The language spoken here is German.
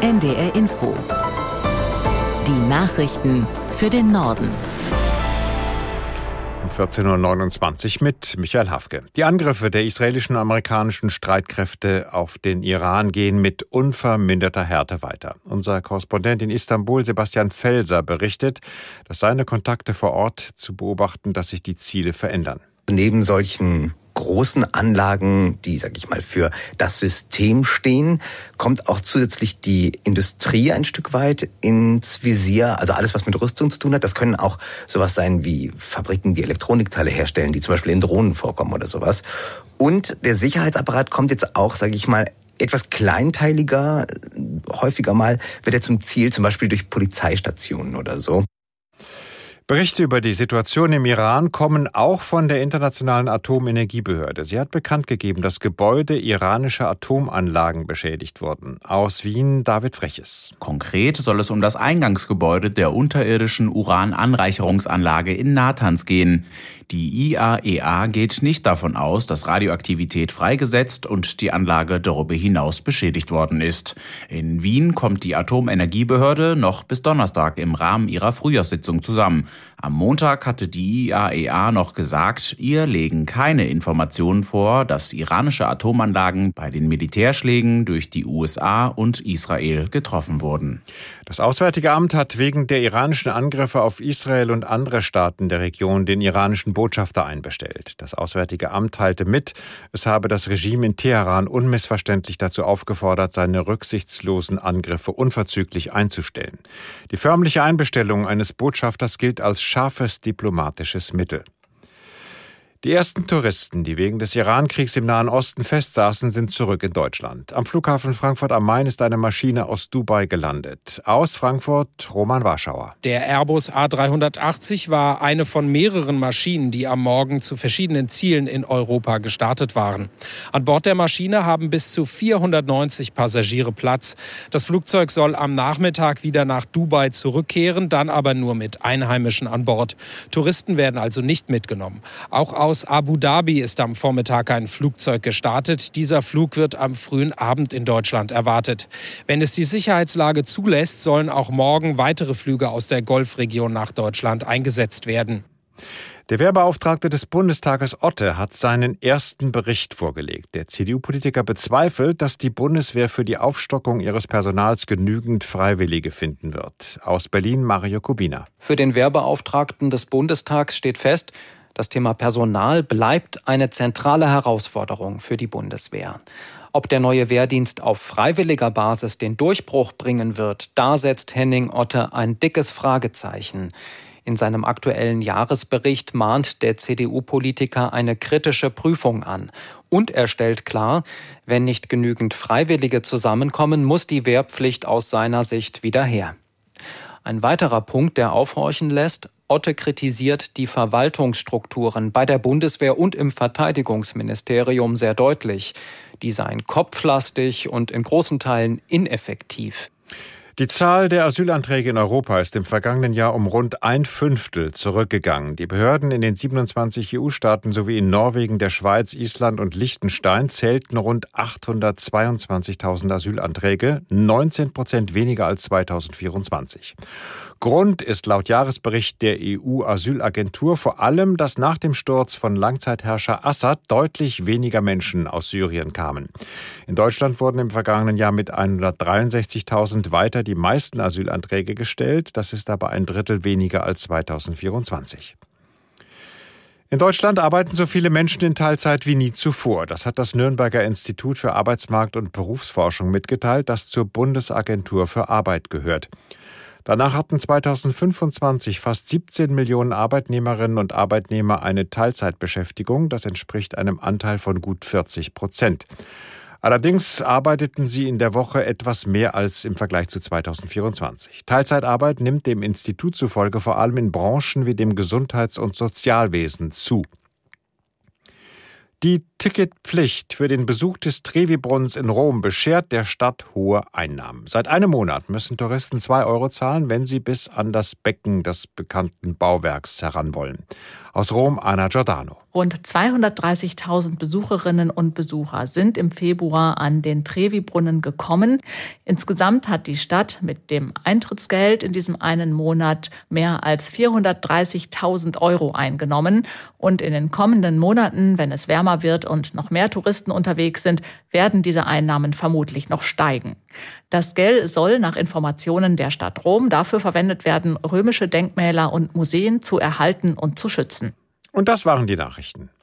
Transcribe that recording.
NDR Info. Die Nachrichten für den Norden. Um 14.29 Uhr mit Michael Hafke. Die Angriffe der israelischen und amerikanischen Streitkräfte auf den Iran gehen mit unverminderter Härte weiter. Unser Korrespondent in Istanbul, Sebastian Felser, berichtet, dass seine Kontakte vor Ort zu beobachten, dass sich die Ziele verändern. Neben solchen großen Anlagen, die, sag ich mal, für das System stehen, kommt auch zusätzlich die Industrie ein Stück weit ins Visier. Also alles, was mit Rüstung zu tun hat. Das können auch sowas sein wie Fabriken, die Elektronikteile herstellen, die zum Beispiel in Drohnen vorkommen oder sowas. Und der Sicherheitsapparat kommt jetzt auch, sag ich mal, etwas kleinteiliger. Häufiger mal wird er zum Ziel, zum Beispiel durch Polizeistationen oder so. Berichte über die Situation im Iran kommen auch von der Internationalen Atomenergiebehörde. Sie hat bekannt gegeben, dass Gebäude iranischer Atomanlagen beschädigt wurden. Aus Wien David Freches. Konkret soll es um das Eingangsgebäude der unterirdischen Urananreicherungsanlage in Natanz gehen. Die IAEA geht nicht davon aus, dass Radioaktivität freigesetzt und die Anlage darüber hinaus beschädigt worden ist. In Wien kommt die Atomenergiebehörde noch bis Donnerstag im Rahmen ihrer Frühjahrssitzung zusammen. Am Montag hatte die IAEA noch gesagt, ihr legen keine Informationen vor, dass iranische Atomanlagen bei den Militärschlägen durch die USA und Israel getroffen wurden. Das Auswärtige Amt hat wegen der iranischen Angriffe auf Israel und andere Staaten der Region den iranischen Botschafter einbestellt. Das Auswärtige Amt teilte mit, es habe das Regime in Teheran unmissverständlich dazu aufgefordert, seine rücksichtslosen Angriffe unverzüglich einzustellen. Die förmliche Einbestellung eines Botschafters gilt als scharfes diplomatisches Mittel. Die ersten Touristen, die wegen des Iran-Kriegs im Nahen Osten festsaßen, sind zurück in Deutschland. Am Flughafen Frankfurt am Main ist eine Maschine aus Dubai gelandet. Aus Frankfurt, Roman Warschauer. Der Airbus A380 war eine von mehreren Maschinen, die am Morgen zu verschiedenen Zielen in Europa gestartet waren. An Bord der Maschine haben bis zu 490 Passagiere Platz. Das Flugzeug soll am Nachmittag wieder nach Dubai zurückkehren, dann aber nur mit Einheimischen an Bord. Touristen werden also nicht mitgenommen. Auch aus Abu Dhabi ist am Vormittag ein Flugzeug gestartet. Dieser Flug wird am frühen Abend in Deutschland erwartet. Wenn es die Sicherheitslage zulässt, sollen auch morgen weitere Flüge aus der Golfregion nach Deutschland eingesetzt werden. Der Wehrbeauftragte des Bundestages Otte hat seinen ersten Bericht vorgelegt. Der CDU-Politiker bezweifelt, dass die Bundeswehr für die Aufstockung ihres Personals genügend Freiwillige finden wird. Aus Berlin Mario Kubina. Für den Wehrbeauftragten des Bundestags steht fest, das Thema Personal bleibt eine zentrale Herausforderung für die Bundeswehr. Ob der neue Wehrdienst auf freiwilliger Basis den Durchbruch bringen wird, da setzt Henning Otte ein dickes Fragezeichen. In seinem aktuellen Jahresbericht mahnt der CDU-Politiker eine kritische Prüfung an. Und er stellt klar, wenn nicht genügend Freiwillige zusammenkommen, muss die Wehrpflicht aus seiner Sicht wieder her. Ein weiterer Punkt, der aufhorchen lässt: Otte kritisiert die Verwaltungsstrukturen bei der Bundeswehr und im Verteidigungsministerium sehr deutlich. Die seien kopflastig und in großen Teilen ineffektiv. Die Zahl der Asylanträge in Europa ist im vergangenen Jahr um rund 1/5 zurückgegangen. Die Behörden in den 27 EU-Staaten sowie in Norwegen, der Schweiz, Island und Liechtenstein zählten rund 822.000 Asylanträge, 19% weniger als 2024. Grund ist laut Jahresbericht der EU-Asylagentur vor allem, dass nach dem Sturz von Langzeitherrscher Assad deutlich weniger Menschen aus Syrien kamen. In Deutschland wurden im vergangenen Jahr mit 163.000 weiter die meisten Asylanträge gestellt. Das ist aber 1/3 weniger als 2024. In Deutschland arbeiten so viele Menschen in Teilzeit wie nie zuvor. Das hat das Nürnberger Institut für Arbeitsmarkt- und Berufsforschung mitgeteilt, das zur Bundesagentur für Arbeit gehört. Danach hatten 2025 fast 17 Millionen Arbeitnehmerinnen und Arbeitnehmer eine Teilzeitbeschäftigung. Das entspricht einem Anteil von gut 40%. Allerdings arbeiteten sie in der Woche etwas mehr als im Vergleich zu 2024. Teilzeitarbeit nimmt dem Institut zufolge vor allem in Branchen wie dem Gesundheits- und Sozialwesen zu. Die Ticketpflicht für den Besuch des Trevi-Brunnens in Rom beschert der Stadt hohe Einnahmen. Seit einem Monat müssen Touristen 2 € zahlen, wenn sie bis an das Becken des bekannten Bauwerks heran wollen. Aus Rom Anna Giordano. Rund 230.000 Besucherinnen und Besucher sind im Februar an den Trevi-Brunnen gekommen. Insgesamt hat die Stadt mit dem Eintrittsgeld in diesem einen Monat mehr als 430.000 € eingenommen. Und in den kommenden Monaten, wenn es wärmer wird und noch mehr Touristen unterwegs sind, werden diese Einnahmen vermutlich noch steigen. Das Geld soll nach Informationen der Stadt Rom dafür verwendet werden, römische Denkmäler und Museen zu erhalten und zu schützen. Und das waren die Nachrichten.